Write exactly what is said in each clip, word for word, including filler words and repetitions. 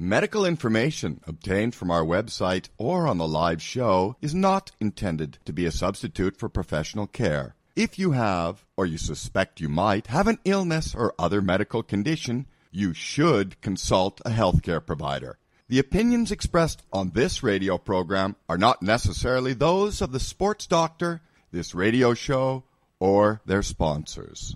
Medical information obtained from our website or on the live show is not intended to be a substitute for professional care. If you have, or you suspect you might, have an illness or other medical condition, you should consult a healthcare provider. The opinions expressed on this radio program are not necessarily those of the sports doctor, this radio show, or their sponsors.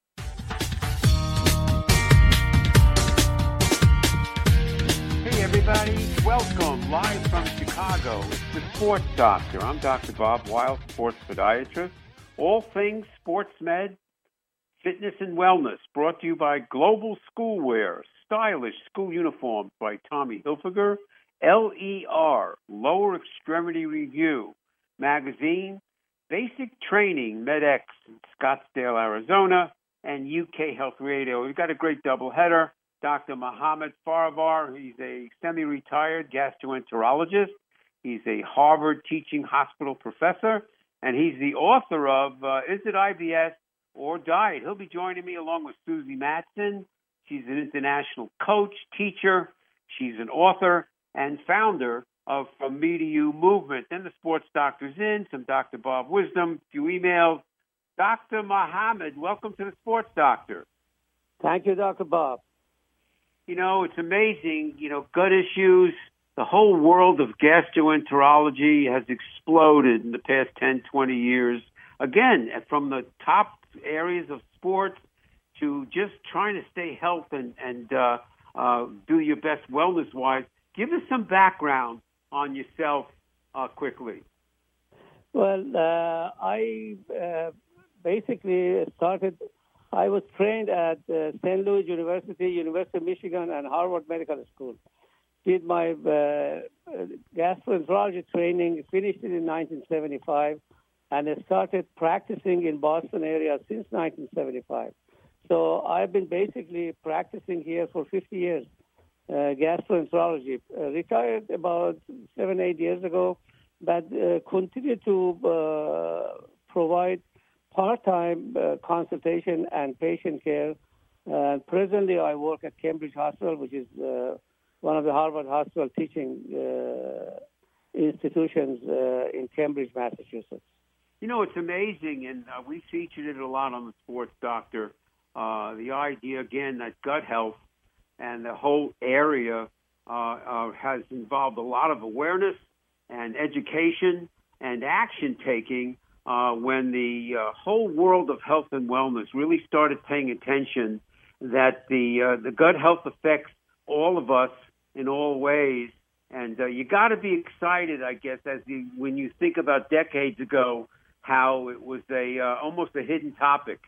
Hey everybody, welcome live from Chicago. It's the Sports Doctor. I'm Doctor Bob Weil, sports podiatrist. All things sports med, fitness and wellness, brought to you by Global Schoolwear, stylish school uniforms by Tommy Hilfiger, L E R, Lower Extremity Review magazine, Basic Training, MedX in Scottsdale, Arizona, and U K Health Radio. We've got a great doubleheader. Doctor Mohammed Farvar, he's a semi-retired gastroenterologist. He's a Harvard teaching hospital professor, and he's the author of uh, Is It I B S or Diet? He'll be joining me along with Susie Matson. She's an international coach, teacher. She's an author and founder of From Me to You movement. Then the sports doctor's in, some Doctor Bob wisdom, a few emails. Doctor Mohammed, welcome to the Sports Doctor. Thank you, Doctor Bob. You know, it's amazing, you know, gut issues. The whole world of gastroenterology has exploded in the past ten, twenty years. Again, from the top areas of sports to just trying to stay healthy and, and uh, uh, do your best wellness-wise. Give us some background on yourself uh, quickly. Well, uh, I uh, basically started, I was trained at uh, Saint Louis University, University of Michigan, and Harvard Medical School. Did my uh, gastroenterology training, finished it in nineteen seventy-five, and I started practicing in Boston area since nineteen seventy-five. So I've been basically practicing here for fifty years, uh, gastroenterology. Uh, retired about seven, eight years ago, but uh, continue to uh, provide part-time uh, consultation and patient care. Uh, presently, I work at Cambridge Hospital, which is uh, one of the Harvard Hospital teaching uh, institutions uh, in Cambridge, Massachusetts. You know, it's amazing, and uh, we featured it a lot on the Sports Doctor. Uh, the idea, again, that gut health and the whole area uh, uh, has involved a lot of awareness and education and action-taking uh, when the uh, whole world of health and wellness really started paying attention that the uh, the gut health affects all of us in all ways. And uh, you got to be excited, I guess, as you, when you think about decades ago, how it was a uh, almost a hidden topic.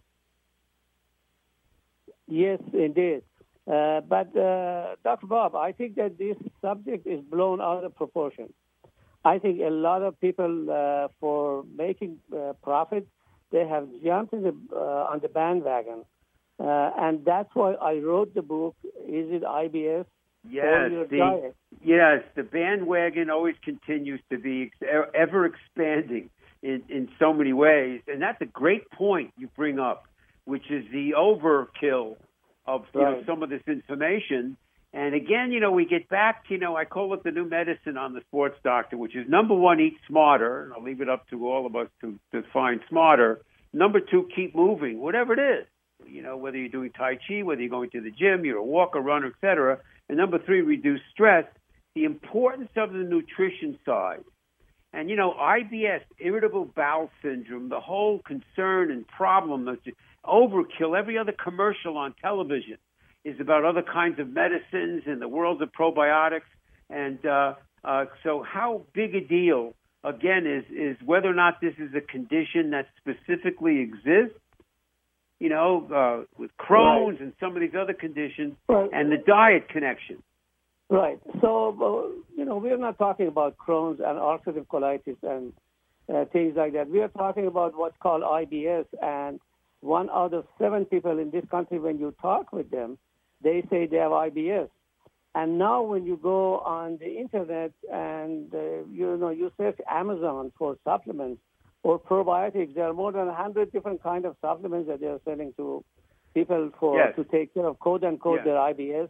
Yes, indeed. Uh, but, uh, Doctor Bob, I think that this subject is blown out of proportion. I think a lot of people, uh, for making uh, profit, they have jumped in the, uh, on the bandwagon. Uh, and that's why I wrote the book, Is It I B S Yes, or Your the, Diet? Yes, the bandwagon always continues to be ever expanding in, in so many ways. And that's a great point you bring up, which is the overkill of you right. know, some of this information. And again, you know, we get back, you know, I call it the new medicine on the Sports Doctor, which is number one, eat smarter. And I'll leave it up to all of us to, to define smarter. Number two, keep moving, whatever it is. You know, whether you're doing Tai Chi, whether you're going to the gym, you're a walker, runner, et cetera. And number three, reduce stress. The importance of the nutrition side. And, you know, I B S, irritable bowel syndrome, the whole concern and problem that overkill, every other commercial on television is about other kinds of medicines and the worlds of probiotics. And uh, uh, so how big a deal, again, is, is whether or not this is a condition that specifically exists, you know, uh, with Crohn's right. and some of these other conditions, right. and the diet connection. Right. So, uh, you know, we're not talking about Crohn's and ulcerative colitis and uh, things like that. We are talking about what's called I B S, and one out of seven people in this country, when you talk with them, they say they have I B S. And now when you go on the Internet and, uh, you know, you search Amazon for supplements or probiotics, there are more than one hundred different kinds of supplements that they are selling to people for yes. to take care of, quote-unquote, yes. their I B S.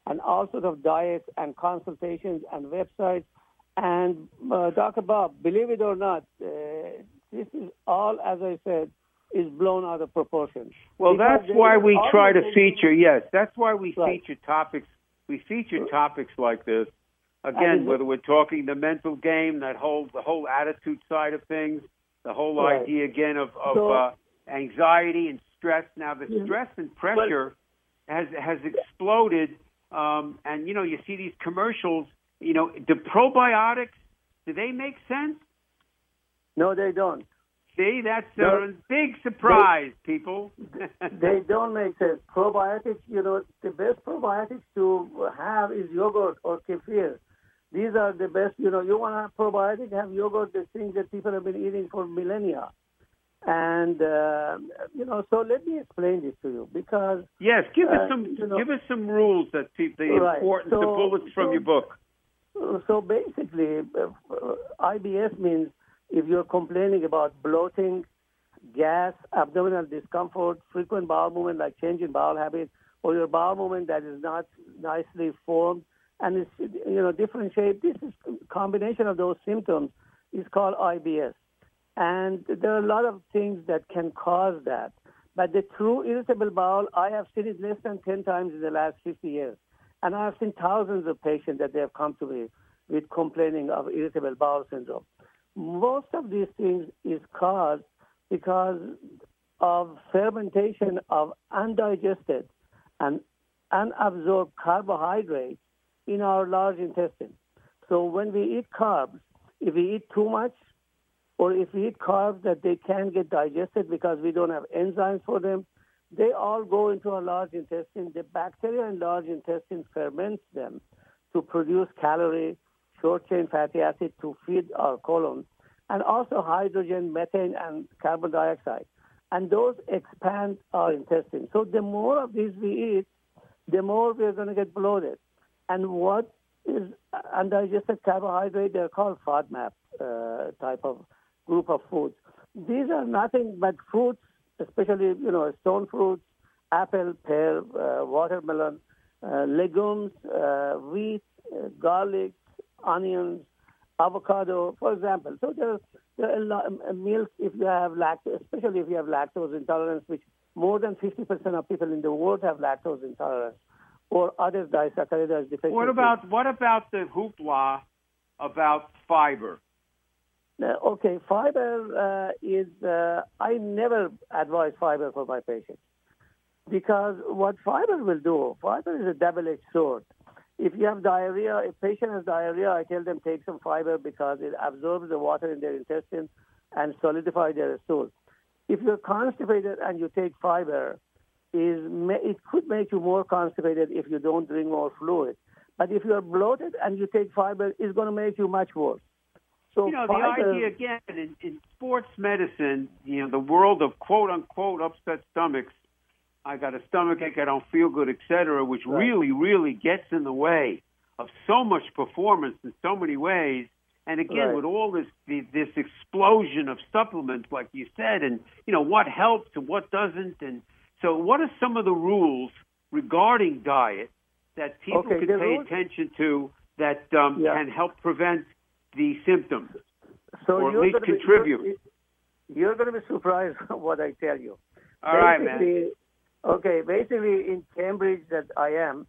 and all sorts of diets and consultations and websites. And uh, Doctor Bob, believe it or not, uh, this is all, as I said, is blown out of proportion. Well, Because that's why we try to feature, yes, that's why we Right. feature topics. We feature topics like this. Again, whether we're talking the mental game, that whole, the whole attitude side of things, the whole Right. idea, again, of, of So- uh, anxiety and stress. Now, the Yeah. stress and pressure has, has exploded. Um, and, you know, you see these commercials, you know, do probiotics, do they make sense? No, they don't. See, that's a No. big surprise, people. They don't make sense. Probiotics, you know, the best probiotics to have is yogurt or kefir. These are the best, you know, you want to have probiotic, have yogurt, the things that people have been eating for millennia. And, uh, you know, so let me explain this to you because... Yes, give us Uh, some you know- give us some rules that pe- the Right. importance, the So- bullets from so- your book. So basically, uh, I B S means if you're complaining about bloating, gas, abdominal discomfort, frequent bowel movement like change in bowel habit, or your bowel movement that is not nicely formed, and it's, you know, different shape, this is combination of those symptoms is called I B S. And there are a lot of things that can cause that. But the true irritable bowel, I have seen it less than ten times in the last fifty years. And I have seen thousands of patients that they have come to me with complaining of irritable bowel syndrome. Most of these things is caused because of fermentation of undigested and unabsorbed carbohydrates in our large intestine. So when we eat carbs, if we eat too much, or if we eat carbs that they can't get digested because we don't have enzymes for them, they all go into our large intestine. The bacteria in large intestine ferments them to produce calorie, short-chain fatty acid to feed our colon, and also hydrogen, methane, and carbon dioxide. And those expand our intestine. So the more of these we eat, the more we're going to get bloated. And what is undigested carbohydrate? They're called FODMAP uh, type of group of foods. These are nothing but fruits, especially, you know, stone fruits, apple, pear, uh, watermelon, uh, legumes, uh, wheat, uh, garlic, onions, avocado, for example. So there, there are a lot, uh, milk, if you have lactose, especially if you have lactose intolerance, which more than fifty percent of people in the world have lactose intolerance, or other disaccharidase deficiency. What about what about the hoopla about fiber? Uh, okay, fiber uh, is, uh, I never advise fiber for my patients because what fiber will do, fiber is a double-edged sword. If you have diarrhea, if patient has diarrhea, I tell them take some fiber because it absorbs the water in their intestine and solidifies their stool. If you're constipated and you take fiber, is it could make you more constipated if you don't drink more fluid. But if you're bloated and you take fiber, it's going to make you much worse. So You know, fiber, the idea, again, in, in sports medicine, you know, the world of quote-unquote upset stomachs, I got a stomach ache, I don't feel good, et cetera, which Right. really, really gets in the way of so much performance in so many ways. And again, Right. with all this the, this explosion of supplements, like you said, and, you know, what helps and what doesn't. And so what are some of the rules regarding diet that people Okay, can the pay rules- attention to that um, Yeah. can help prevent the symptoms? so or at you're least gonna be- contribute. you're, you're going to be surprised what I tell you. All right, man. Basically- Okay, basically in Cambridge that I am,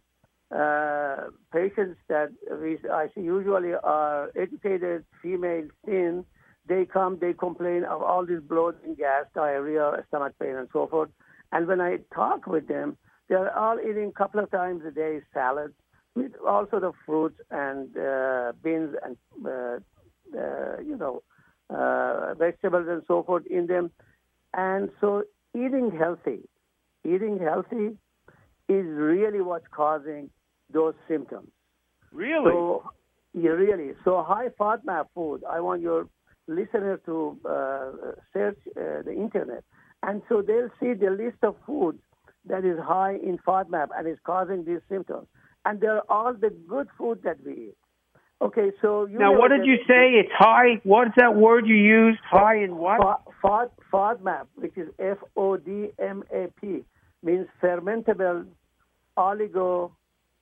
uh, patients that we, I see usually are educated, female, thin, they come, they complain of all this bloating, gas, diarrhea, stomach pain, and so forth. And when I talk with them, they're all eating a couple of times a day salad with all sort of fruits and uh, beans and, uh, uh, you know, uh, vegetables and so forth in them. And so eating healthy, eating healthy is really what's causing those symptoms. Really? So, yeah, really. So high FODMAP food, I want your listener to uh, search uh, the internet. And so they'll see the list of foods that is high in FODMAP and is causing these symptoms. And they're all the good food that we eat. Okay, so you Now, know what did that- you say? It's high. What's that word you used? High in what? Fo- FOD, FODMAP, which is F O D M A P, means fermentable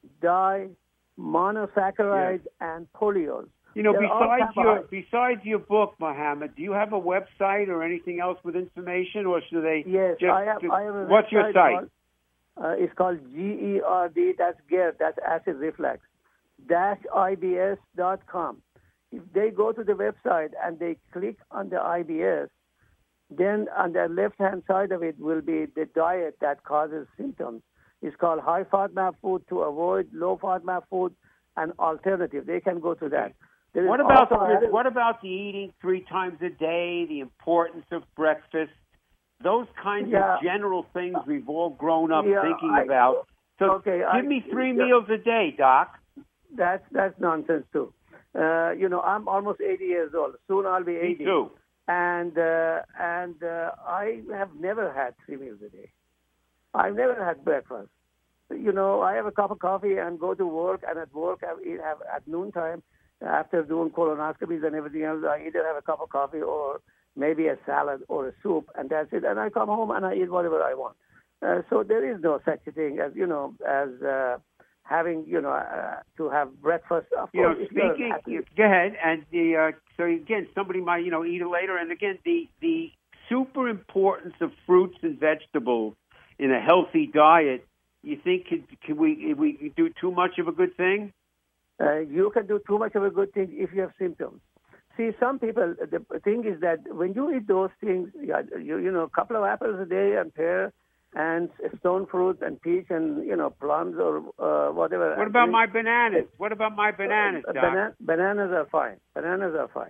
dye, monosaccharides, yes. and polyols. You know, They're besides your besides your book, Mohammed, do you have a website or anything else with information, or should they? Yes, just, I have. I have a what's your site? Called, uh, it's called G E R D. That's GERD. That's acid reflux. Dash I B S dot com. If they go to the website and they click on the I B S, then on the left-hand side of it will be the diet that causes symptoms. It's called high FODMAP food to avoid, low FODMAP food, and alternative. They can go to that. What about the, what about the eating three times a day, the importance of breakfast, those kinds yeah. of general things we've all grown up yeah, thinking I, about. So okay, give I, me three yeah. meals a day, Doc. That's that's nonsense too. Uh, you know, I'm almost eighty years old. Soon I'll be eighty. Me too. And uh, and uh, I have never had three meals a day. I've never had breakfast. You know, I have a cup of coffee and go to work, and at work I eat have at noontime. After doing colonoscopies and everything else, I either have a cup of coffee or maybe a salad or a soup, and that's it. And I come home and I eat whatever I want. Uh, so there is no such a thing as, you know, as uh, having, you know, uh, to have breakfast. Of you know, course, speaking, go ahead. And the uh, so again, somebody might, you know, eat it later. And again, the the super importance of fruits and vegetables in a healthy diet. You think can, can we can we do too much of a good thing? Uh, you can do too much of a good thing if you have symptoms. See, some people, the thing is that when you eat those things, yeah, you, you know, a couple of apples a day and pear and stone fruit and peach and, you know, plums or uh, whatever. What about my bananas? What about my bananas, uh, Doc? Bana- bananas are fine. Bananas are fine.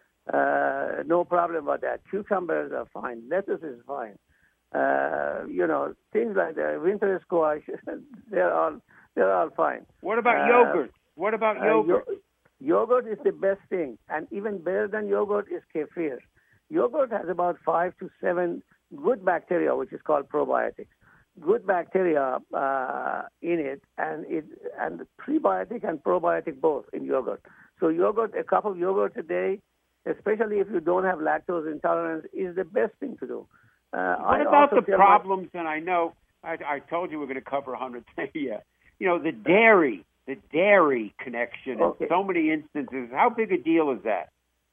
Uh, no problem about that. Cucumbers are fine. Lettuce is fine. Uh, you know, things like the winter squash, they're all, they're all fine. What about uh, yogurt? What about yogurt? Uh, yo- yogurt is the best thing, and even better than yogurt is kefir. Yogurt has about five to seven good bacteria, which is called probiotics. Good bacteria uh, in it, and it and prebiotic and probiotic both in yogurt. So yogurt, a cup of yogurt a day, especially if you don't have lactose intolerance, is the best thing to do. Uh, what I about the problems? My... And I know I, I told you we're going to cover one hundred things. Yeah, you know the dairy. The dairy connection okay. in so many instances. How big a deal is that?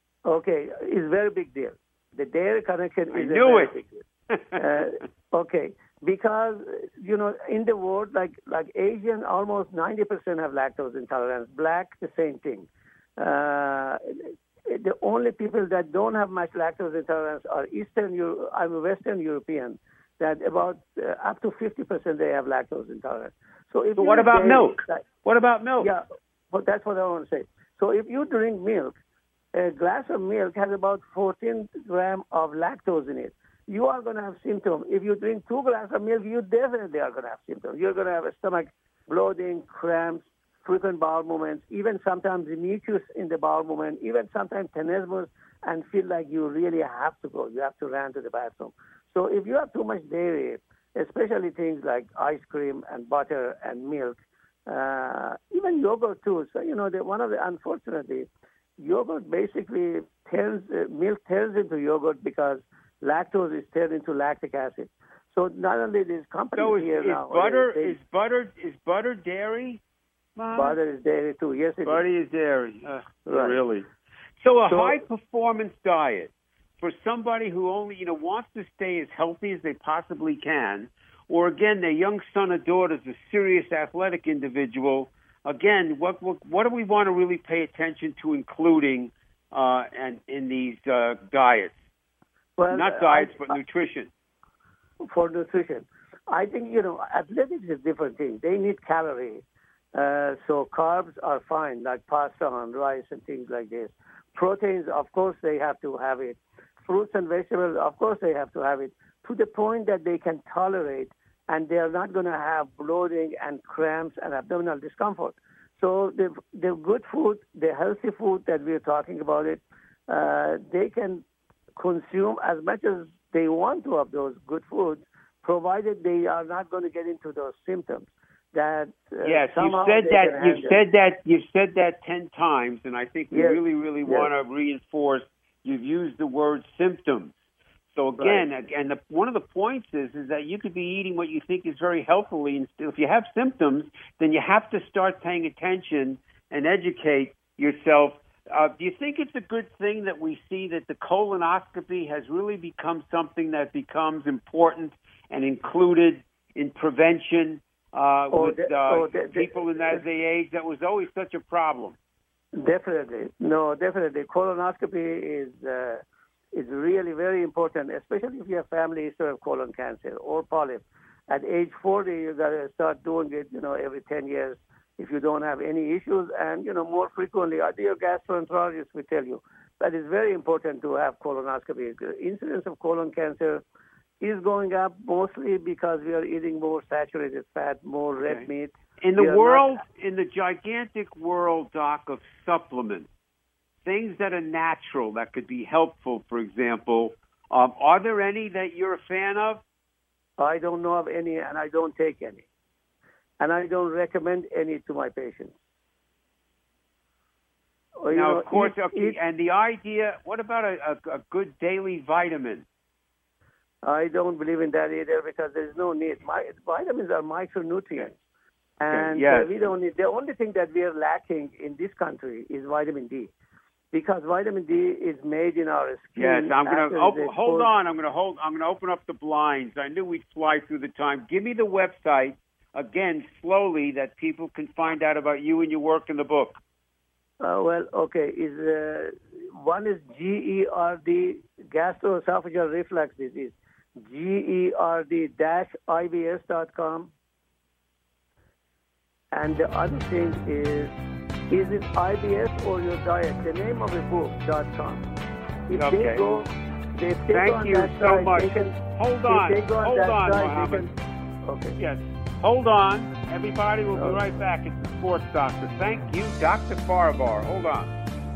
Okay, it's a very big deal. The dairy connection I is knew a very it. big deal. uh, okay, because, you know, in the world, like like Asian, almost ninety percent have lactose intolerance. Black, the same thing. Uh, the only people that don't have much lactose intolerance are Eastern, Euro- I'm Western European, that about uh, up to fifty percent they have lactose intolerance. So, if so what about dairy, milk? Like, what about milk? Yeah, but that's what I want to say. So if you drink milk, a glass of milk has about fourteen grams of lactose in it. You are going to have symptoms. If you drink two glasses of milk, you definitely are going to have symptoms. You're going to have a stomach bloating, cramps, frequent bowel movements, even sometimes mucus in the bowel movement, even sometimes tenesmus, and feel like you really have to go. You have to run to the bathroom. So if you have too much dairy, especially things like ice cream and butter and milk, uh, even yogurt too. So, you know, the, one of the, unfortunately, yogurt basically turns, uh, milk turns into yogurt because lactose is turned into lactic acid. So not only these companies so is, here is now. Butter, they, is butter is butter dairy? Mom? Butter is dairy too, yes it butter is. is dairy, uh, right. Really? So a so, high-performance diet for somebody who only, you know, wants to stay as healthy as they possibly can, or again, their young son or daughter is a serious athletic individual. Again, what what, what do we want to really pay attention to, including uh, and in these uh, diets? Well, not diets, I, but I, nutrition. For nutrition, I think you know, athletics is a different thing. They need calories, uh, so carbs are fine, like pasta and rice and things like this. Proteins, of course, they have to have it. Fruits and vegetables, of course, they have to have it, to the point that they can tolerate, and they are not going to have bloating and cramps and abdominal discomfort. So the the good food, the healthy food that we're talking about it, uh, they can consume as much as they want to of those good foods, provided they are not going to get into those symptoms. That uh, yes, you've said that. You've said that. You've said that ten times, and I think we yes. really, really yes. want to reinforce. You've used the word symptoms. So again, Right. and the, one of the points is is that you could be eating what you think is very healthfully, and still, if you have symptoms, then you have to start paying attention and educate yourself. Uh, do you think it's a good thing that we see that the colonoscopy has really become something that becomes important and included in prevention uh, Oh, with de- uh, oh, de- de- people in that they age? That was always such a problem. Definitely. No, definitely. Colonoscopy is uh, is really very important, especially if you have family history of colon cancer or polyp. At age forty, you got to start doing it, you know, every ten years if you don't have any issues. And, you know, more frequently, your gastroenterologist will tell you that it's very important to have colonoscopy. The incidence of colon cancer is going up mostly because we are eating more saturated fat, more red Okay. meat. In the We are world, not- in the gigantic world, Doc, of supplements, things that are natural that could be helpful, for example, um, are there any that you're a fan of? I don't know of any, and I don't take any. And I don't recommend any to my patients. Or, you Now, know, of course, eat- okay, eat- and the idea, what about a, a, a good daily vitamin? I don't believe in that either because there is no need. My, vitamins are micronutrients. And yes. uh, we don't need, the only thing that we are lacking in this country is vitamin D. Because vitamin D is made in our skin. Yes, I'm going after to it's op- hold exposed- on. I'm going to hold. I'm going to open up the blinds. I knew we'd fly through the time. Give me the website again, slowly, that people can find out about you and your work in the book. Uh, well, okay. Is uh, one is G E R D, gastroesophageal reflux disease, G E R D dash I B S dot com. And the other thing is, is it I B S or your diet? The name of the book dot com. If Okay. they go, if they Thank go on you that so side, much. They can, Hold if on. they go on Hold that on, side, Mohammed. they can, okay. Yes. Hold on. Everybody, we'll be Okay. right back. It's the Sports Doctor. Thank you, Doctor Farbar. Hold on.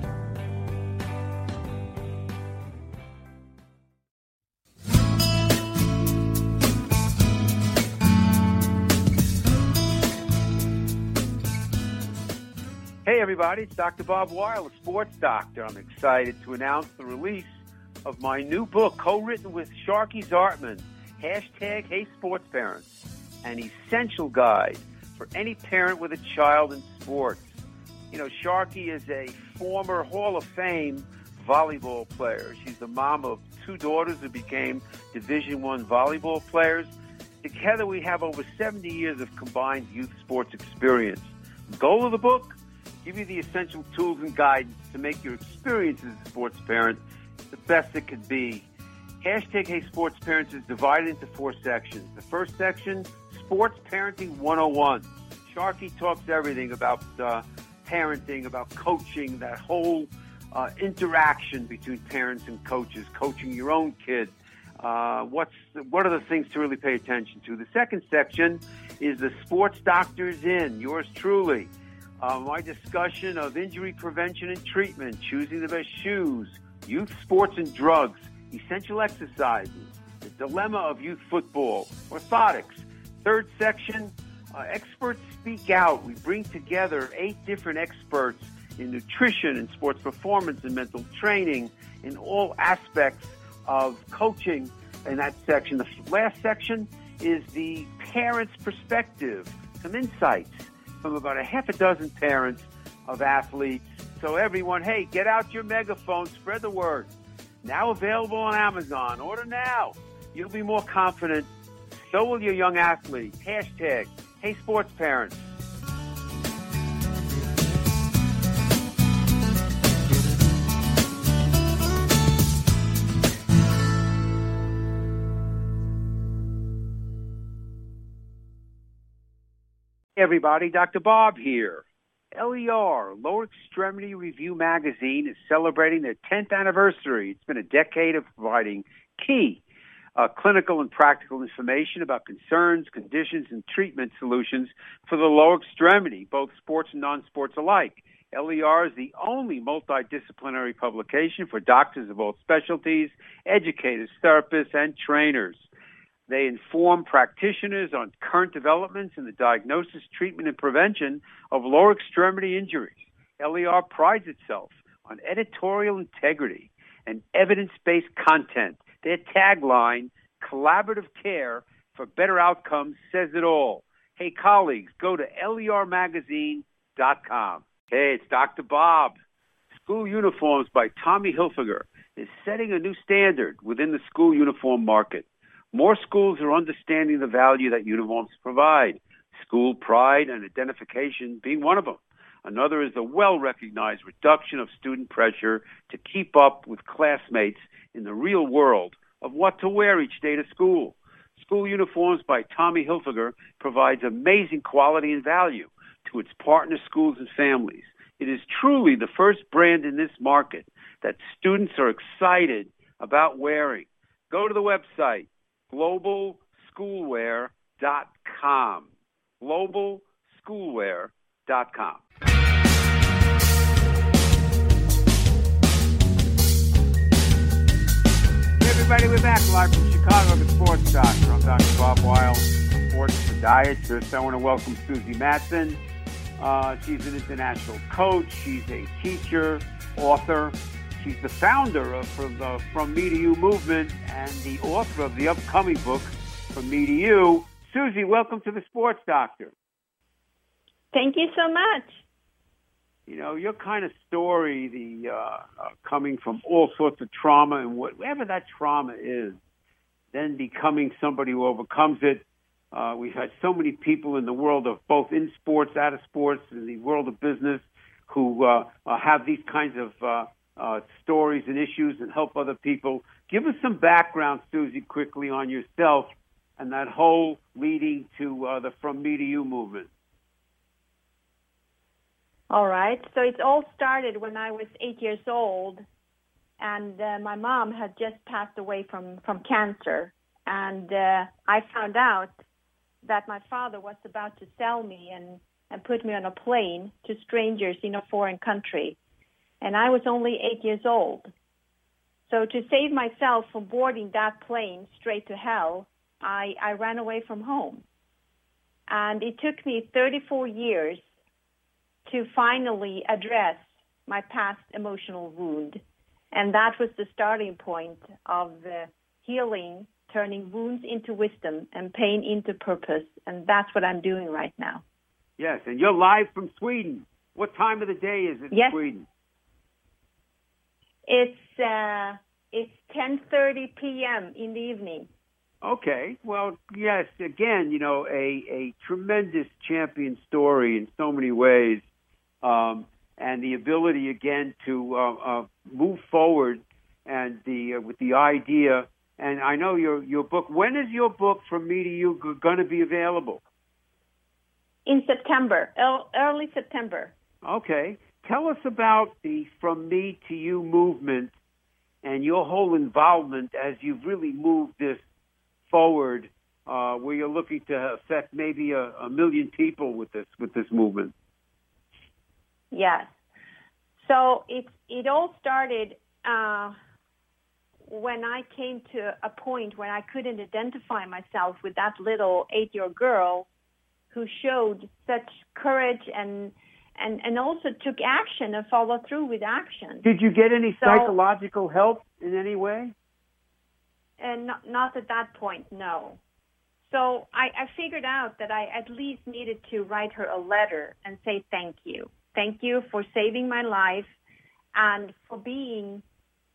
Hey, everybody. It's Doctor Bob Weil, the Sports Doctor. I'm excited to announce the release of my new book, co-written with Sharky Zartman, hashtag Hey Sports Parents, an essential guide for any parent with a child in sports. You know, Sharky is a former Hall of Fame volleyball player. She's the mom of two daughters who became Division One volleyball players. Together, we have over seventy years of combined youth sports experience. The goal of the book? Give you the essential tools and guidance to make your experience as a sports parent the best it could be. Hashtag Hey Sports Parents is divided into four sections. The first section, Sports Parenting one oh one. Sharky talks everything about uh, parenting, about coaching, that whole uh, interaction between parents and coaches, coaching your own kid. Uh, what's what are the things to really pay attention to? The second section is the Sports Doctor's In, yours truly. Uh, my discussion of injury prevention and treatment, choosing the best shoes, youth sports and drugs, essential exercises, the dilemma of youth football, orthotics. Third section, uh, experts speak out. We bring together eight different experts in nutrition and sports performance and mental training in all aspects of coaching in that section. The last section is the parent's perspective, some insights from about a half a dozen parents of athletes. So everyone, hey, get out your megaphone, spread the word. Now available on Amazon. Order now. You'll be more confident. So will your young athlete. Hashtag Hey Sports Parents. Hey everybody, Doctor Bob here. L E R, Lower Extremity Review Magazine, is celebrating their tenth anniversary. It's been a decade of providing key uh, clinical and practical information about concerns, conditions, and treatment solutions for the lower extremity, both sports and non-sports alike. L E R is the only multidisciplinary publication for doctors of all specialties, educators, therapists, and trainers. They inform practitioners on current developments in the diagnosis, treatment, and prevention of lower extremity injuries. L E R prides itself on editorial integrity and evidence-based content Their tagline, collaborative care for better outcomes, says it all. Hey, colleagues, go to L E R magazine dot com. Hey, it's Doctor Bob. School Uniforms by Tommy Hilfiger is setting a new standard within the school uniform market. More schools are understanding the value that uniforms provide, school pride and identification being one of them. Another is the well-recognized reduction of student pressure to keep up with classmates in the real world of what to wear each day to school. School Uniforms by Tommy Hilfiger provides amazing quality and value to its partner schools and families. It is truly the first brand in this market that students are excited about wearing. Go to the website, global schoolwear dot com. global schoolwear dot com. Hey everybody, we're back live from Chicago, the Sports Doctor. I'm Doctor Bob Weil, sports podiatrist. I want to welcome Susie Matson. Uh, she's an international coach. She's a teacher, author. She's the founder of From, the From Me to You movement and the author of the upcoming book, From Me to You. Susie, welcome to the Sports Doctor. Thank you so much. You know, your kind of story, the uh, uh, coming from all sorts of trauma and whatever that trauma is, then becoming somebody who overcomes it. Uh, we've had so many people in the world of both in sports, out of sports, in the world of business who uh, uh, have these kinds of uh, uh, stories and issues and help other people. Give us some background, Susie, quickly on yourself and that whole leading to uh, the From Me to You movement. All right. So it all started when I was eight years old, and uh, my mom had just passed away from, from cancer. And uh, I found out that my father was about to sell me and, and put me on a plane to strangers in a foreign country. And I was only eight years old. So to save myself from boarding that plane straight to hell, I, I ran away from home. And it took me thirty-four years to finally address my past emotional wound. And that was the starting point of the healing, turning wounds into wisdom and pain into purpose. And that's what I'm doing right now. Yes, and you're live from Sweden. What time of the day is it in yes. Sweden? It's uh, it's ten thirty p.m. in the evening. Okay. Well, yes, again, you know, a, a tremendous champion story in so many ways. Um, and the ability, again, to uh, uh, move forward and the uh, with the idea. And I know your your book, when is your book, From Me to You, g- going to be available? In September, early September. Okay. Tell us about the From Me to You movement and your whole involvement as you've really moved this forward, uh, where you're looking to affect maybe a, a million people with this with this movement. Yes. So it it all started uh, when I came to a point where I couldn't identify myself with that little eight-year-old girl who showed such courage and and and also took action and followed through with action. Did you get any so, psychological help in any way? And not, not at that point, no. So I, I figured out that I at least needed to write her a letter and say thank you. Thank you for saving my life and for being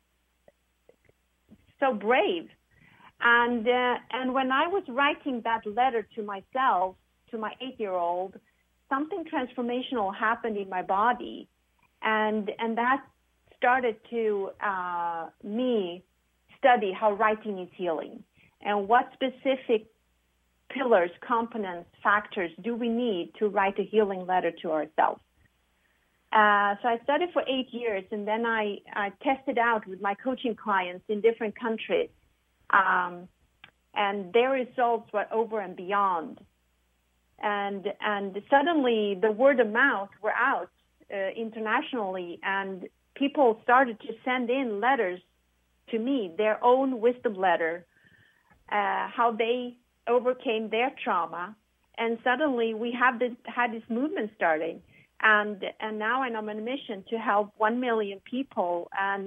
so brave. And uh, and when I was writing that letter to myself, to my eight-year-old, something transformational happened in my body. And, and that started to uh, me study how writing is healing and what specific pillars, components, factors do we need to write a healing letter to ourselves. Uh, so I studied for eight years, and then I, I tested out with my coaching clients in different countries, um, and their results were over and beyond. And and suddenly the word of mouth were out uh, internationally, and people started to send in letters to me, their own wisdom letter, uh, how they overcame their trauma, and suddenly we have this, had this movement starting. And and now I'm on a mission to help one million people and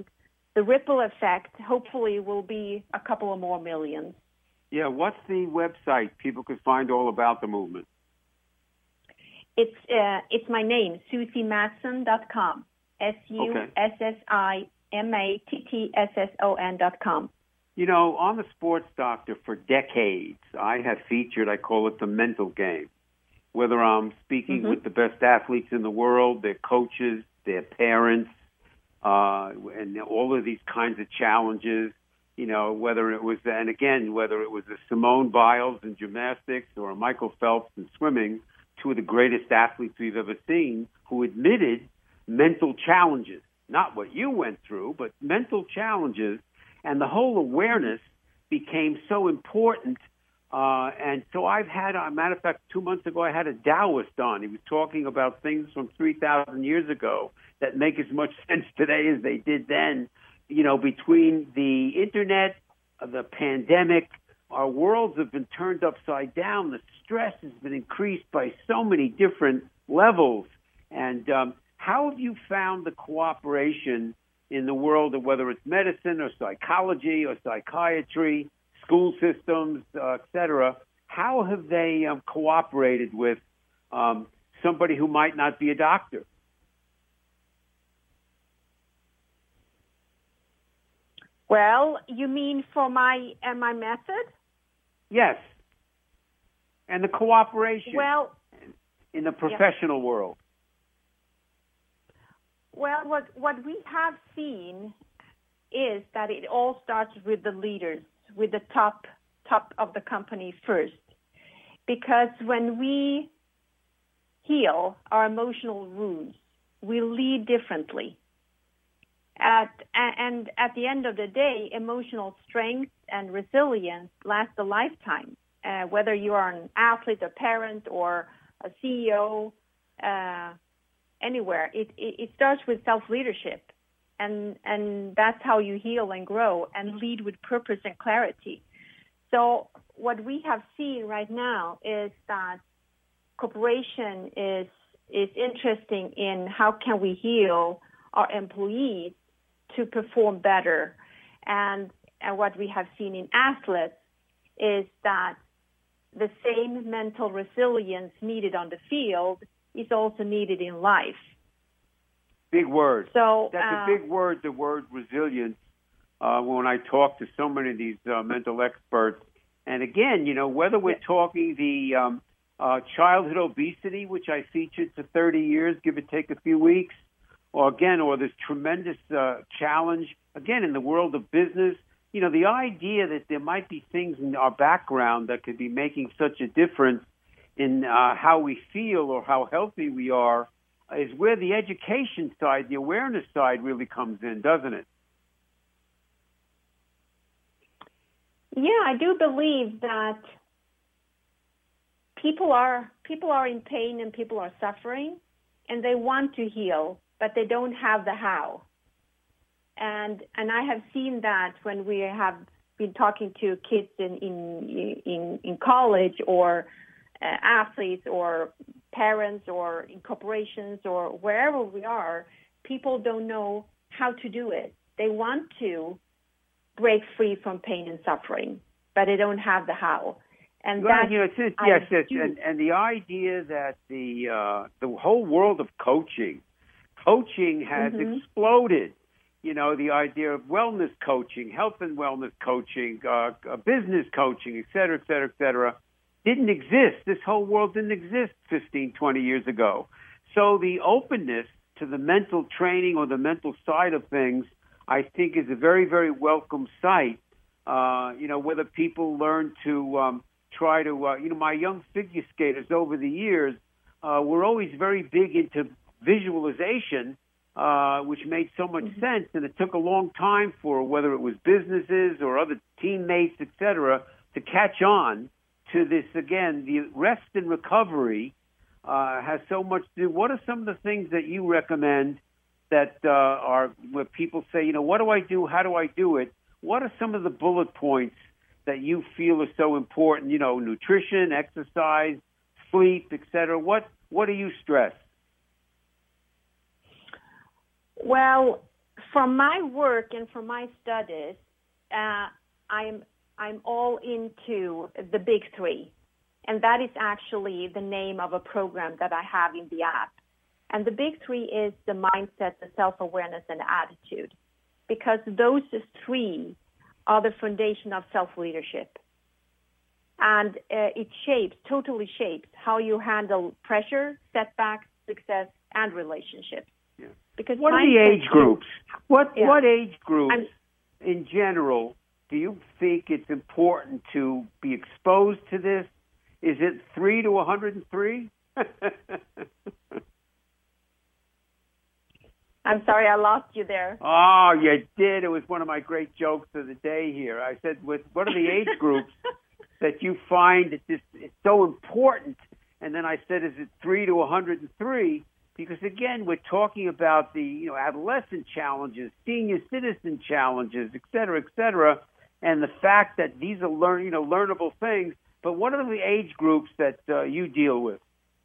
the ripple effect hopefully will be a couple of more millions. Yeah, what's the website people could find all about the movement? It's uh, it's my name, Susie Mattson dot com. S U S S I M A T T S S O N dot com. You know, on the Sports Doctor for decades, I have featured, I call it the mental game. Whether I'm speaking mm-hmm. with the best athletes in the world, their coaches, their parents, uh, and all of these kinds of challenges, you know, whether it was, and again, whether it was a Simone Biles in gymnastics or a Michael Phelps in swimming, two of the greatest athletes we've ever seen, who admitted mental challenges, not what you went through, but mental challenges. And the whole awareness became so important. Uh, and so I've had, a matter of fact, two months ago, I had a Taoist on. He was talking about things from three thousand years ago that make as much sense today as they did then. You know, between the internet, uh, the pandemic, our worlds have been turned upside down. The stress has been increased by so many different levels. And um, how have you found the cooperation in the world of whether it's medicine or psychology or psychiatry, school systems, uh, et cetera? How have they um, cooperated with um, somebody who might not be a doctor? Well, you mean for my uh, my method? Yes. And the cooperation well, in the professional yeah. world. Well, what, what we have seen is that it all starts with the leaders, with the top top of the company first. Because when we heal our emotional wounds, we lead differently. At, and at the end of the day, emotional strength and resilience last a lifetime. Uh, whether you are an athlete, a parent, or a C E O, uh, anywhere, it, it, it starts with self-leadership. And, and that's how you heal and grow and lead with purpose and clarity. So what we have seen right now is that cooperation is, is interesting in how can we heal our employees to perform better. And, and what we have seen in athletes is that the same mental resilience needed on the field is also needed in life. Big word. So that's uh, a big word, the word resilience, uh, when I talk to so many of these uh, mental experts. And again, you know, whether we're talking the um, uh, childhood obesity, which I featured for thirty years, give or take a few weeks, or again, or this tremendous uh, challenge, again, in the world of business, you know, the idea that there might be things in our background that could be making such a difference in uh, how we feel or how healthy we are is where the education side, the awareness side really comes in, doesn't it? Yeah, I do believe that people are people are in pain and people are suffering, and they want to heal, but they don't have the how. And and I have seen that when we have been talking to kids in in in, in college or uh, athletes or parents or in corporations or wherever we are, people don't know how to do it. They want to break free from pain and suffering, but they don't have the how. And well, that, you know, it's, it's, yes, yes, and, and the idea that the uh, the whole world of coaching, coaching has mm-hmm. exploded. You know, the idea of wellness coaching, health and wellness coaching, uh, business coaching, et cetera, et cetera, et cetera, didn't exist. This whole world didn't exist fifteen, twenty years ago. So the openness to the mental training or the mental side of things, I think, is a very, very welcome sight. Uh, you know, whether people learn to um, try to, uh, you know, my young figure skaters over the years uh, were always very big into visualization, uh, which made so much mm-hmm. sense. And it took a long time for whether it was businesses or other teammates, et cetera, to catch on to this. Again, the rest and recovery uh, has so much to do. What are some of the things that you recommend that uh, are where people say, you know, what do I do? How do I do it? What are some of the bullet points that you feel are so important? You know, nutrition, exercise, sleep, et cetera. What what do you stress? Well, from my work and from my studies, uh, I'm I'm all into the big three, and that is actually the name of a program that I have in the app. And the big three is the mindset, the self-awareness, and attitude, because those three are the foundation of self-leadership. And uh, it shapes, totally shapes how you handle pressure, setbacks, success, and relationships. Yeah. Because what are the age groups? What yeah. what age groups I'm, in general do you think it's important to be exposed to this? Is it three to one hundred three? I'm sorry, I lost you there. Oh, you did. It was one of my great jokes of the day here. I said, "With what are the age groups that you find that this is so important?" And then I said, "Is it three to one hundred three?" Because again, we're talking about the you know adolescent challenges, senior citizen challenges, et cetera, et cetera, and the fact that these are learn you know learnable things. But what are the age groups that uh, you deal with?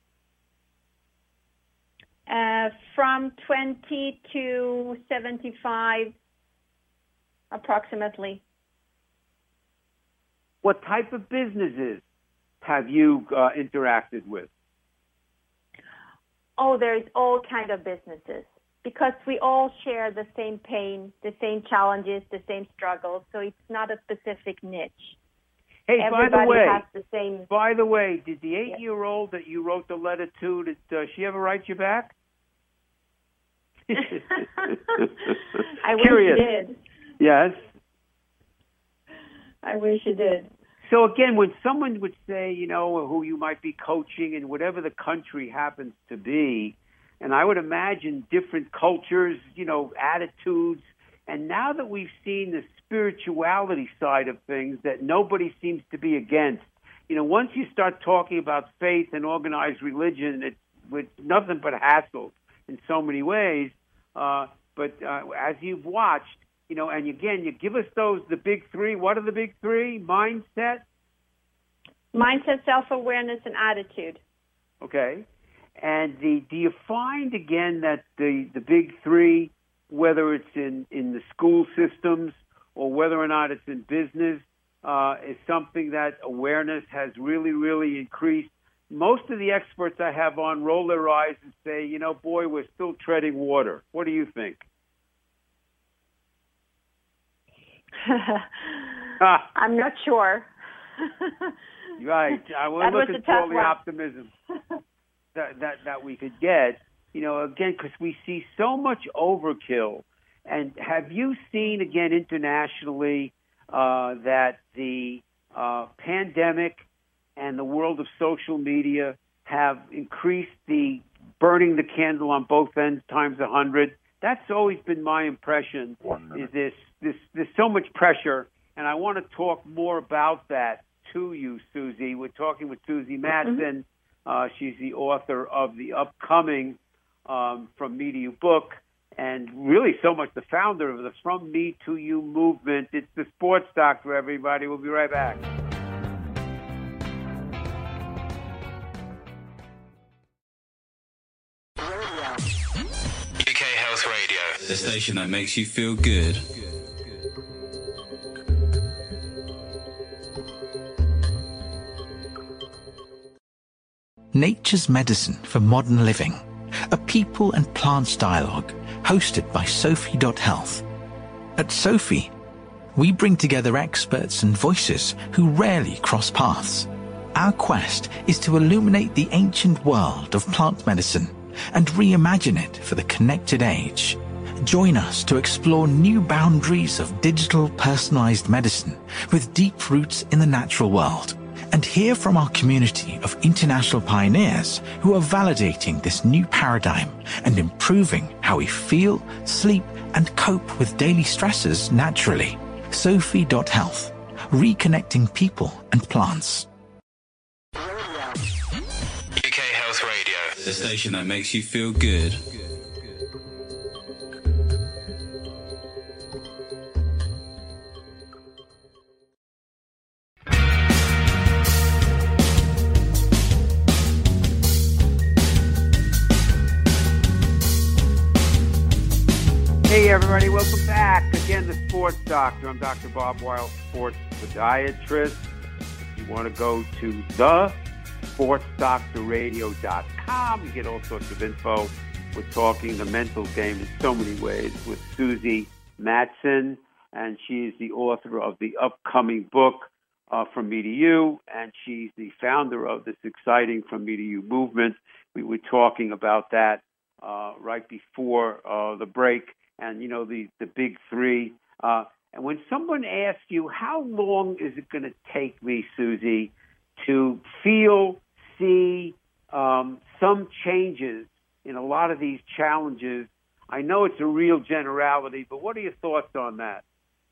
Uh, from twenty to seventy-five, approximately. What type of businesses have you uh, interacted with? Oh, there's all kind of businesses, because we all share the same pain, the same challenges, the same struggles. So it's not a specific niche. Hey, Everybody by the way, has the same. By the way, did the eight-year-old that you wrote the letter to, did uh, she ever write you back? I wish Curious. she did. Yes. I wish she did. So again, when someone would say, you know, who you might be coaching in whatever the country happens to be, and I would imagine different cultures, you know, attitudes, and now that we've seen the spirituality side of things that nobody seems to be against, you know, once you start talking about faith and organized religion, it's with nothing but hassle in so many ways. Uh, but uh, as you've watched, you know, and again, you give us those, the big three. What are the big three? Mindset? Mindset, self-awareness, and attitude. Okay. And the do you find, again, that the, the big three, whether it's in, in the school systems or whether or not it's in business, uh, is something that awareness has really, really increased? Most of the experts I have on roll their eyes and say, you know, boy, we're still treading water. What do you think? ah. I'm not sure. Right. I was looking for all the one. optimism that, that, that we could get. You know, again, because we see so much overkill. And have you seen, again, internationally, uh, that the uh, pandemic and the world of social media have increased the burning the candle on both ends times a hundred? That's always been my impression. Is this this there's so much pressure, and I want to talk more about that to you, Susie. We're talking with Susie Matson. Mm-hmm. Uh, she's the author of the upcoming um, From Me to You book, and really so much the founder of the From Me to You movement. It's the Sports Doctor, everybody. We'll be right back. U K Health Radio, the station that makes you feel good. Nature's Medicine for Modern Living, a people and plants dialogue hosted by Sophie dot health. At Sophie, we bring together experts and voices who rarely cross paths. Our quest is to illuminate the ancient world of plant medicine and reimagine it for the connected age. Join us to explore new boundaries of digital personalized medicine with deep roots in the natural world, and hear from our community of international pioneers who are validating this new paradigm and improving how we feel, sleep, and cope with daily stresses naturally. Sophie dot health, reconnecting people and plants. U K Health Radio, the station that makes you feel good. Hey, everybody, welcome back. Again, the Sports Doctor. I'm Doctor Bob Weil, sports podiatrist. If you want to go to the sports doctor radio dot com, you get all sorts of info. We're talking the mental game in so many ways with Susie Matson, and she is the author of the upcoming book, uh, From Me to You, and she's the founder of this exciting From Me to You movement. We were talking about that uh, right before uh, the break. And, you know, the, the big three. Uh, and when someone asks you, how long is it going to take me, Susie, to feel, see um, some changes in a lot of these challenges, I know it's a real generality, but what are your thoughts on that?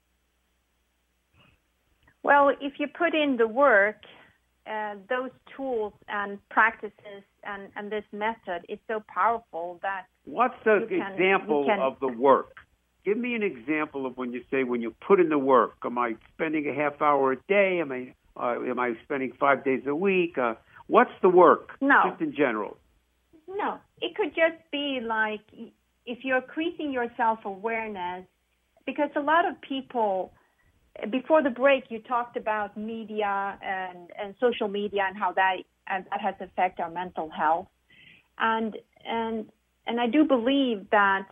Well, if you put in the work, uh, those tools and practices and, and this method is so powerful that What's the you can, example you can, of the work? Give me an example of when you say when you put in the work. Am I spending a half hour a day? Am I uh, am I spending five days a week? Uh, what's the work? No. Just in general. No, it could just be like if you're increasing your self-awareness, because a lot of people, before the break, you talked about media and, and social media and how that and that has affected our mental health, and and and I do believe that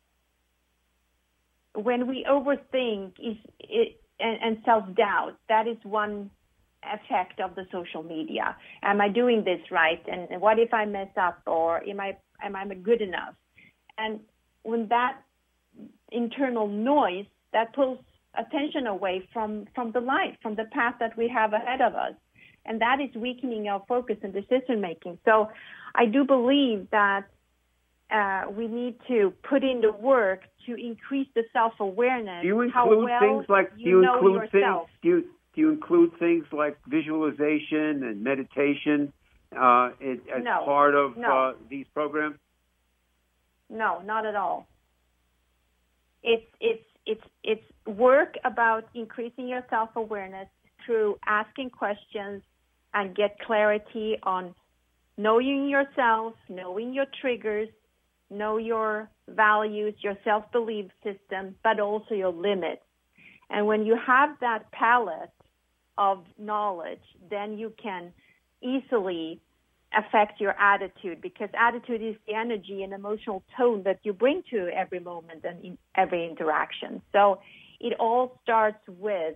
when we overthink is it, and, and self-doubt, that is one effect of the social media. Am I doing this right? And, and what if I mess up? Or am I am I good enough? And when that internal noise, that pulls attention away from, from the life, from the path that we have ahead of us. And that is weakening our focus and decision making. So I do believe that uh, we need to put in the work to increase the self-awareness. Do you include how well things like do you, you know include yourself. things do you, do you include things like visualization and meditation uh, as No. part of No. uh, these programs? No, not at all. It's it's it's it's work about increasing your self-awareness through asking questions and get clarity on knowing yourself, knowing your triggers, know your values, your self-belief system, but also your limits. And when you have that palette of knowledge, then you can easily affect your attitude, because attitude is the energy and emotional tone that you bring to every moment and in every interaction. So it all starts with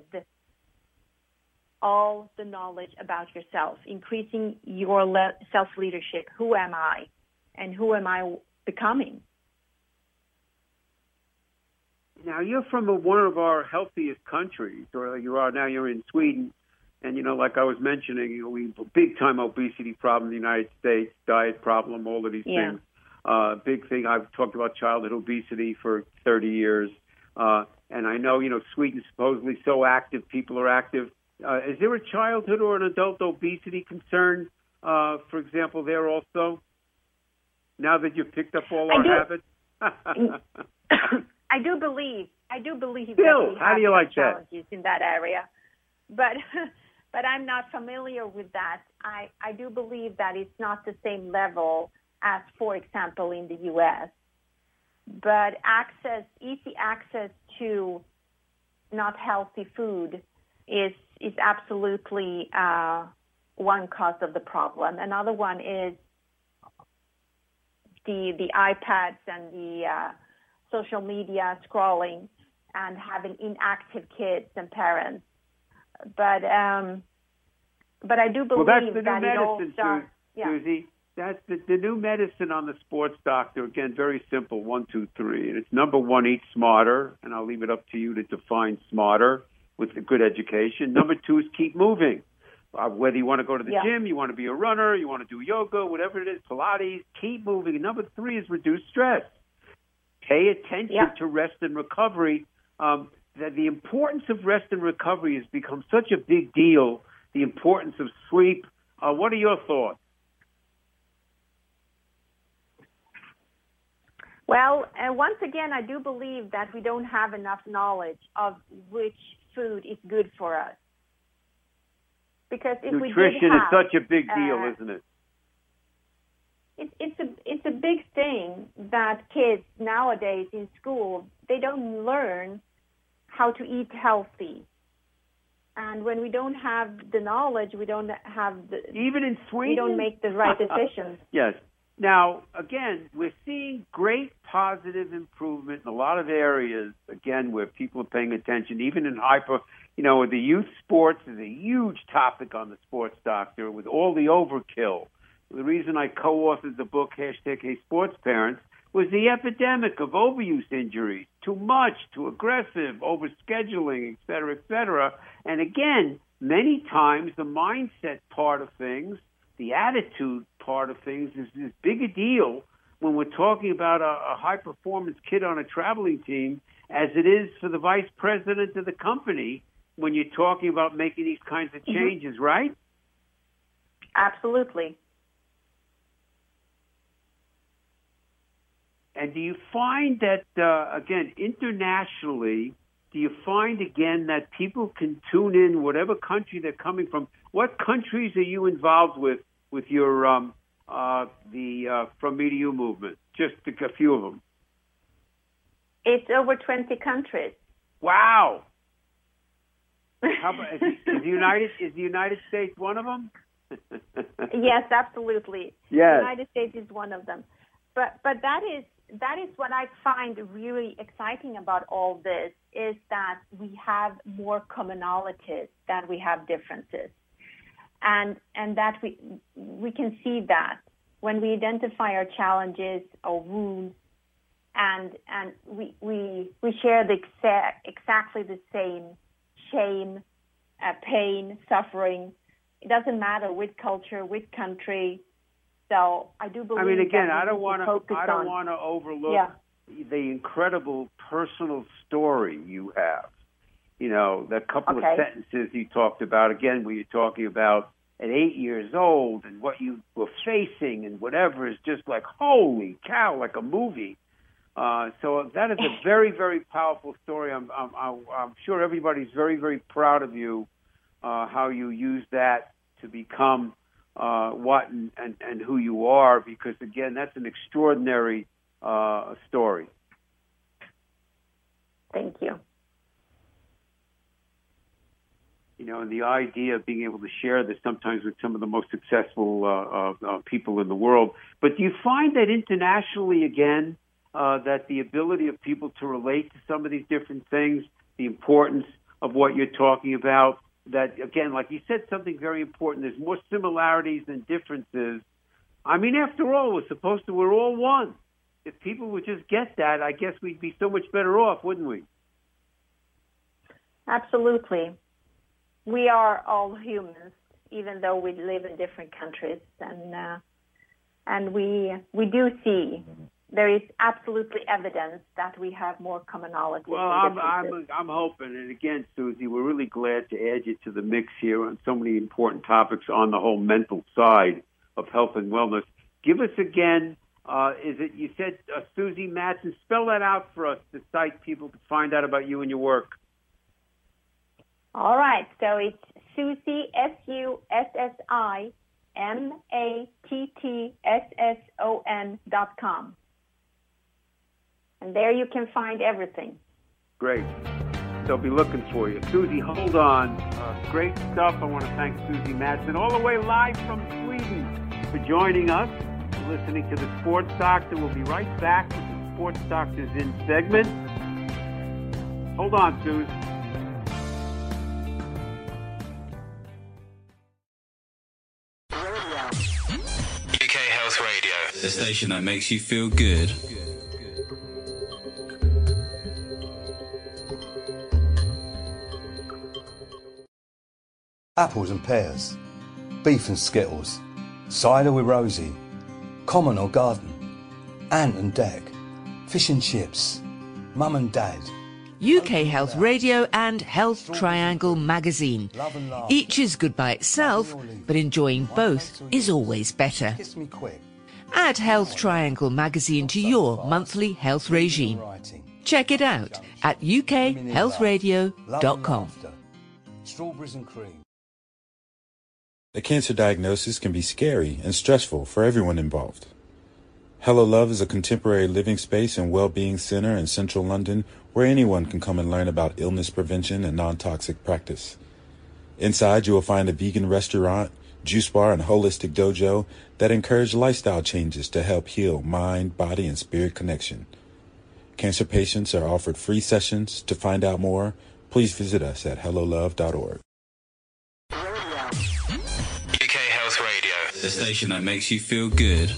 all the knowledge about yourself, increasing your le- self-leadership. Who am I? And who am I becoming? Now, you're from a, one of our healthiest countries, or you are now. You're in Sweden. And, you know, like I was mentioning, you know, we have a big-time obesity problem in the United States, diet problem, all of these Yeah. things. Uh, big thing, I've talked about childhood obesity for thirty years. Uh, and I know, you know, Sweden's supposedly so active, people are active. Uh, is there a childhood or an adult obesity concern, uh, for example, there also? Now that you've picked up all I our do. habits? I do believe, I do believe Bill, that we how have do you some like that? challenges in that area. But but I'm not familiar with that. I, I do believe that it's not the same level as, for example, in the U S. But access, easy access to not healthy food is is absolutely uh, one cause of the problem. Another one is the the iPads and the uh, social media scrolling and having inactive kids and parents. But um, but I do believe well, that's the that new it all medicine, starts. Su- Yeah. Susie. That's the, the new medicine on the Sports Doctor. Again, very simple, one, two, three. And it's number one, eat smarter, and I'll leave it up to you to define smarter with a good education. Number two is keep moving. Uh, whether you want to go to the Yeah. gym, you want to be a runner, you want to do yoga, whatever it is, Pilates, keep moving. And number three is reduce stress. Pay attention Yeah. to rest and recovery. Um, that the importance of rest and recovery has become such a big deal, the importance of sleep. Uh, what are your thoughts? Well, uh, once again, I do believe that we don't have enough knowledge of which food is good for us. Because if Nutrition we did have, is such a big deal, uh, isn't it? it, it's a it's a big thing that kids nowadays in school, they don't learn how to eat healthy. And when we don't have the knowledge, we don't have the... Even in Sweden? We don't make the right decisions. Yes. Now, again, we're seeing great positive improvement in a lot of areas, again, where people are paying attention, even in hyper, you know, the youth sports is a huge topic on the Sports Doctor with all the overkill. The reason I co-authored the book, hashtag Hey Sports Parents, was the epidemic of overuse injuries, too much, too aggressive, overscheduling, et cetera, et cetera. And again, many times the mindset part of things, the attitude part of things is as big a deal when we're talking about a, a high-performance kid on a traveling team as it is for the vice president of the company when you're talking about making these kinds of changes, mm-hmm. right? Absolutely. And do you find that, uh, again, internationally, do you find, again, that people can tune in whatever country they're coming from? What countries are you involved with, with your, um, uh, the uh, From Me to You movement? Just a, a few of them. It's over twenty countries. Wow. How about, is, is, the United, is the United States one of them? Yes, absolutely. Yes. The United States is one of them. But but that is that is what I find really exciting about all this, is that we have more commonalities than we have differences. And and that we we can see that when we identify our challenges, our wounds, and and we we, we share the exact, exactly the same shame, uh, pain, suffering. It doesn't matter which culture, which country. So I do believe. I mean, again, I don't want to. I don't want to overlook yeah. the incredible personal story you have. You know, the couple okay. of sentences you talked about. Again, where you're talking about at eight years old and what you were facing and whatever is just like holy cow, like a movie. Uh, so that is a very, very powerful story. I'm, I'm, I'm sure everybody's very, very proud of you. Uh, how you use that to become. Uh, what and, and, and who you are, because, again, that's an extraordinary uh, story. Thank you. You know, and the idea of being able to share this sometimes with some of the most successful uh, uh, people in the world. But do you find that internationally, again, uh, that the ability of people to relate to some of these different things, the importance of what you're talking about, that, again, like you said, something very important. There's more similarities than differences. I mean, after all, we're supposed to, we're all one. If people would just get that, I guess we'd be so much better off, wouldn't we? Absolutely. We are all humans, even though we live in different countries. And uh, and we we do see there is absolutely evidence that we have more commonality. Well, I'm, I'm I'm hoping, and again, Susie, we're really glad to add you to the mix here on so many important topics on the whole mental side of health and wellness. Give us again, uh, is it, you said uh, Susie Mattson, spell that out for us, the site people can find out about you and your work. All right, so it's Susie, S U S S I M A T T S S O N dot com. And there you can find everything. Great. They'll be looking for you. Susie, hold on. Uh, great stuff. I want to thank Susie Mattson, all the way live from Sweden, for joining us, listening to the Sports Doctor. We'll be right back with the Sports Doctor's In segment. Hold on, Susie. U K Health Radio, the station that makes you feel good. Apples and pears, beef and skittles, cider with Rosie, common or garden, ant and deck, fish and chips, mum and dad. U K Health Radio and Health Triangle magazine. Each is good by itself, but enjoying both is always better. Kiss me quick. Add Health Triangle magazine to your monthly health regime. Check it out at U K health radio dot com. Strawberries and cream. A cancer diagnosis can be scary and stressful for everyone involved. Hello Love is a contemporary living space and well-being center in central London where anyone can come and learn about illness prevention and non-toxic practice. Inside, you will find a vegan restaurant, juice bar, and holistic dojo that encourage lifestyle changes to help heal mind, body, and spirit connection. Cancer patients are offered free sessions. To find out more, please visit us at hello love dot org. U K Health Radio, the station that makes you feel good.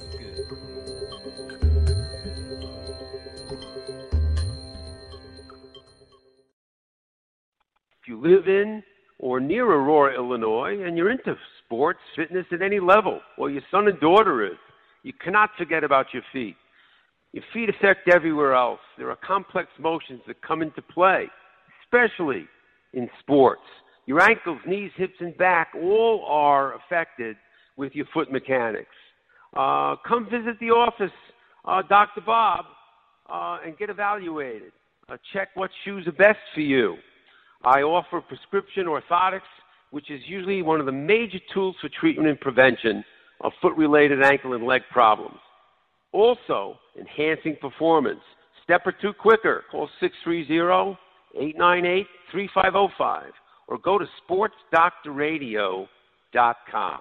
If you live in or near Aurora, Illinois, and you're into sports, fitness at any level, or your son and daughter is, you cannot forget about your feet. Your feet affect everywhere else. There are complex motions that come into play, especially in sports. Your ankles, knees, hips, and back all are affected with your foot mechanics. Uh, come visit the office, uh, Doctor Bob, uh, and get evaluated. Uh, check what shoes are best for you. I offer prescription orthotics, which is usually one of the major tools for treatment and prevention of foot-related ankle and leg problems. Also, enhancing performance. Step or two quicker. Call six three zero, eight nine eight, three five zero five or go to sports doctor radio dot com.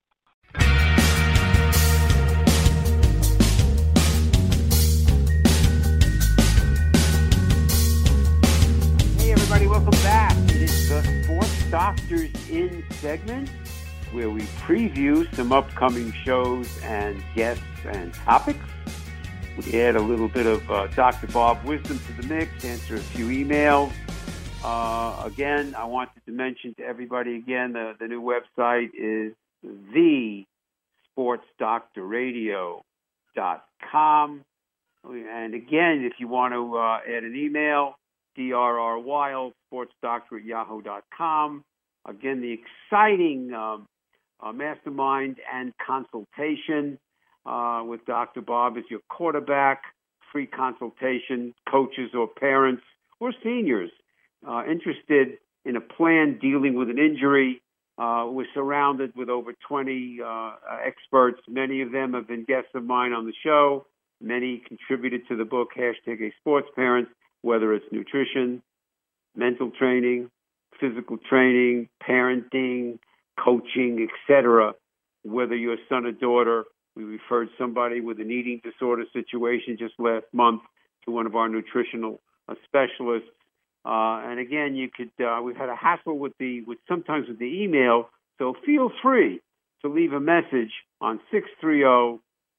Hey everybody, welcome back. It is the Sports Doctors In segment where we preview some upcoming shows and guests and topics. We add a little bit of uh, Doctor Bob wisdom to the mix, answer a few emails. Uh, again, I wanted to mention to everybody again, the, the new website is the sports doctor radio dot com. And again, if you want to uh, add an email, D R R Wild, sportsdoctor at yahoo dot com. Again, the exciting um, uh, mastermind and consultation uh, with Doctor Bob is your quarterback, free consultation, coaches or parents or seniors uh, interested in a plan dealing with an injury. Uh, we're surrounded with over twenty uh, experts. Many of them have been guests of mine on the show. Many contributed to the book, hashtag A Sports Parent, whether it's nutrition, mental training, physical training, parenting, coaching, et cetera. Whether you're a son or daughter, we referred somebody with an eating disorder situation just last month to one of our nutritional uh, specialists. Uh, and again, you could. Uh, we've had a hassle with the, with sometimes with the email, so feel free to leave a message on six three zero,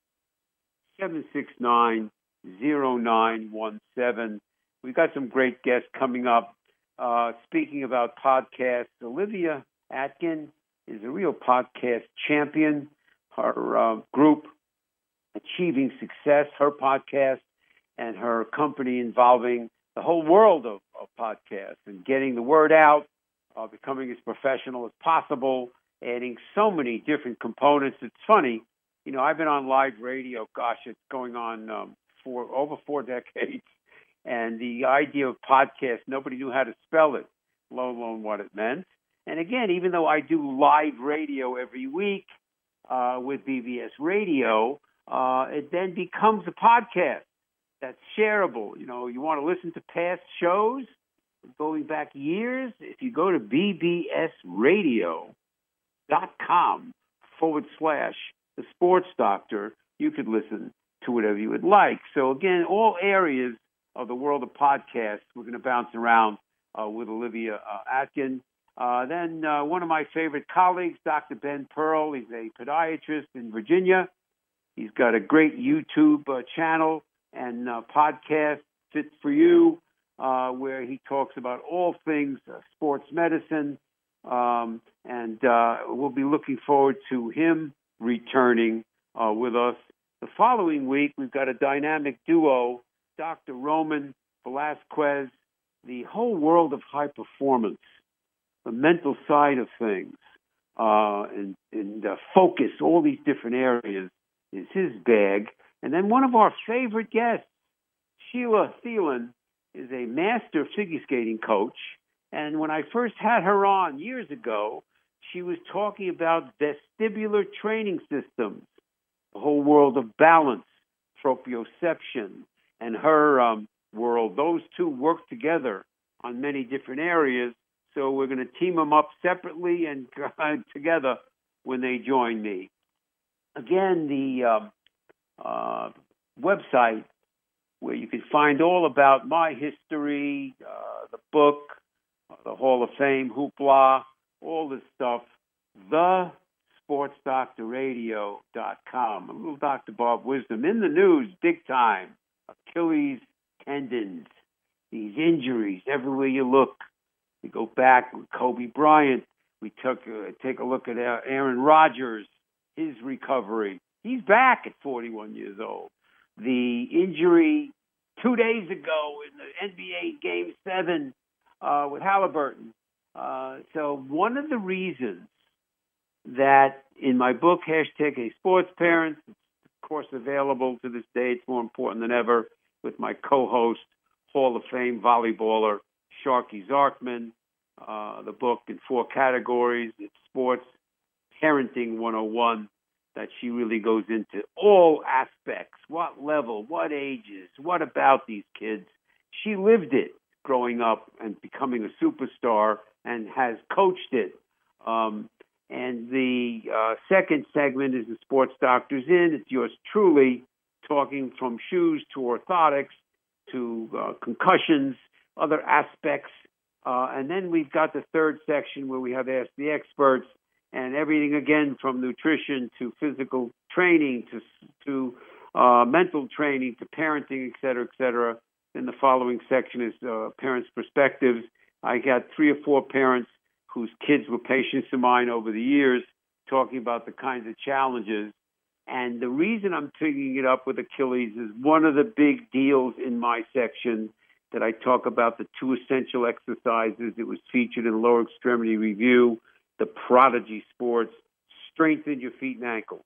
seven six nine, zero nine one seven. We've got some great guests coming up. Uh, speaking about podcasts, Olivia Atkin is a real podcast champion. Her uh, group, Achieving Success, her podcast, and her company involving the whole world of, of podcasts and getting the word out, uh, becoming as professional as possible, adding so many different components. It's funny, you know, I've been on live radio, gosh, it's going on um, for over four decades. And the idea of podcast, nobody knew how to spell it, let alone what it meant. And again, even though I do live radio every week uh, with B B S Radio, uh, it then becomes a podcast that's shareable. You know, you want to listen to past shows going back years? If you go to bbsradio.com forward slash the sports doctor, you could listen to whatever you would like. So again, all areas of the world of podcasts, we're going to bounce around uh, with Olivia uh, Atkin. Uh, then uh, one of my favorite colleagues, Doctor Ben Pearl. He's a podiatrist in Virginia. He's got a great YouTube uh, channel and uh, podcast, Fit for You, uh, where he talks about all things uh, sports medicine. Um, and uh, we'll be looking forward to him returning uh, with us. The following week, we've got a dynamic duo, Doctor Roman Velasquez, the whole world of high performance, the mental side of things, uh, and, and uh, focus, all these different areas is his bag. And then one of our favorite guests, Sheila Thielen, is a master figure skating coach. And when I first had her on years ago, she was talking about vestibular training systems, the whole world of balance, proprioception and her um, world, those two work together on many different areas. So we're going to team them up separately and uh, together when they join me. Again, the uh, uh, website where you can find all about my history, uh, the book, uh, the Hall of Fame, hoopla, all this stuff, the sports doctor radio dot com. A little Doctor Bob Wisdom in the news, big time. Achilles tendons, these injuries everywhere you look. We go back with Kobe Bryant. We took uh, take a look at Aaron Rodgers, his recovery. He's back at forty-one years old. The injury two days ago in the N B A Game seven uh, with Halliburton. Uh, so one of the reasons that in my book, Hashtag Hey Sports Parents, it's of course available to this day, it's more important than ever, with my co-host, Hall of Fame volleyballer, Sharky Zarkman. Uh, the book in four categories. It's Sports Parenting one oh one, that she really goes into all aspects, what level, what ages, what about these kids. She lived it growing up and becoming a superstar and has coached it. Um, and the uh, second segment is the Sports Doctor's In. It's yours truly, talking from shoes to orthotics to uh, concussions, other aspects. Uh, and then we've got the third section where we have Ask the Experts, and everything again from nutrition to physical training to to uh, mental training to parenting, et cetera, et cetera. Then the following section is uh, parents' perspectives. I got three or four parents whose kids were patients of mine over the years talking about the kinds of challenges. And the reason I'm picking it up with Achilles is one of the big deals in my section that I talk about, the two essential exercises. It was featured in Lower Extremity Review, the Prodigy Sports, strengthen your feet and ankles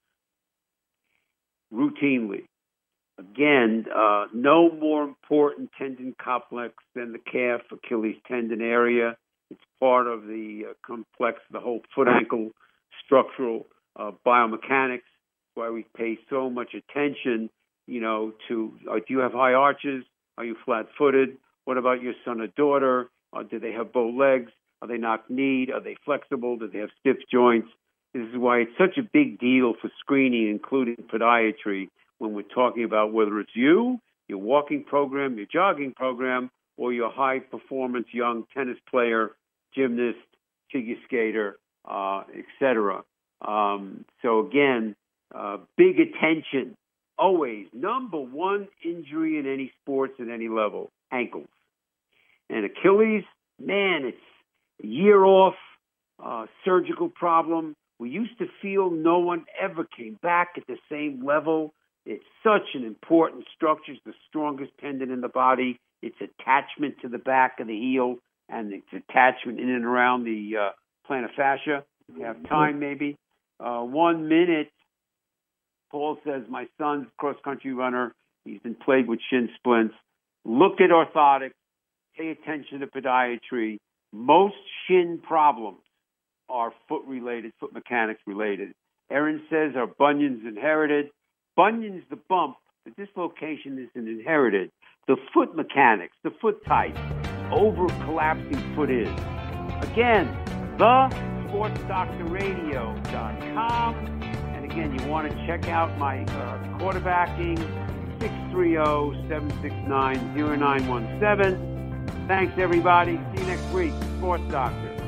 routinely. Again, uh, no more important tendon complex than the calf Achilles tendon area. It's part of the uh, complex, the whole foot-ankle structural uh, biomechanics. That's why we pay so much attention, you know, to uh, do you have high arches? Are you flat-footed? What about your son or daughter? Uh, do they have bow legs? Are they knock-kneed? Are they flexible? Do they have stiff joints? This is why it's such a big deal for screening, including podiatry, when we're talking about whether it's you, your walking program, your jogging program, or your high-performance young tennis player, gymnast, figure skater, uh, et cetera. Um, so, again, uh, big attention. Always, number one injury in any sports at any level, ankles. And Achilles, man, it's a year off, uh, surgical problem. We used to feel no one ever came back at the same level. It's such an important structure. It's the strongest tendon in the body. Its attachment to the back of the heel and its attachment in and around the uh, plantar fascia. We have time, maybe. Uh, one minute. Paul says, my son's a cross-country runner. He's been plagued with shin splints. Look at orthotics. Pay attention to podiatry. Most shin problems are foot-related, foot mechanics-related. Erin says, are bunions inherited? Bunions, the bump, the dislocation isn't inherited. The foot mechanics, the foot type, over-collapsing foot is. Again, the sports doctor radio dot com. Again, you want to check out my uh, quarterbacking, six three zero, seven six nine, zero nine one seven. Thanks, everybody. See you next week. Sports Doctor.